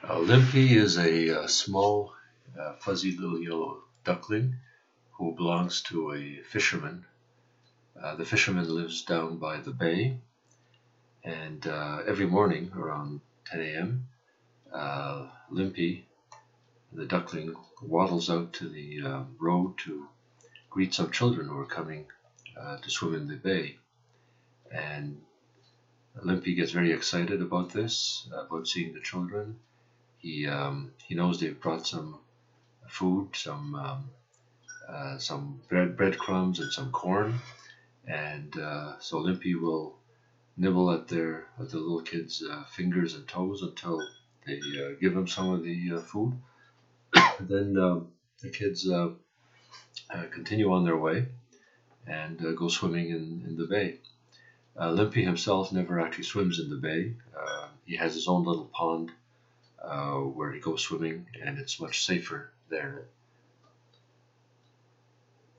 Limpy is a small, fuzzy little yellow duckling who belongs to a fisherman. The fisherman lives down by the bay, and every morning around 10 a.m., Limpy, the duckling, waddles out to the road to greet some children who are coming to swim in the bay. And Limpy gets very excited about this, about seeing the children. He knows they've brought some food, some breadcrumbs and some corn, and so Limpy will nibble at the little kids' fingers and toes until they give him some of the food. Then the kids continue on their way and go swimming in the bay. Limpy himself never actually swims in the bay. He has his own little pond where he goes swimming, and it's much safer there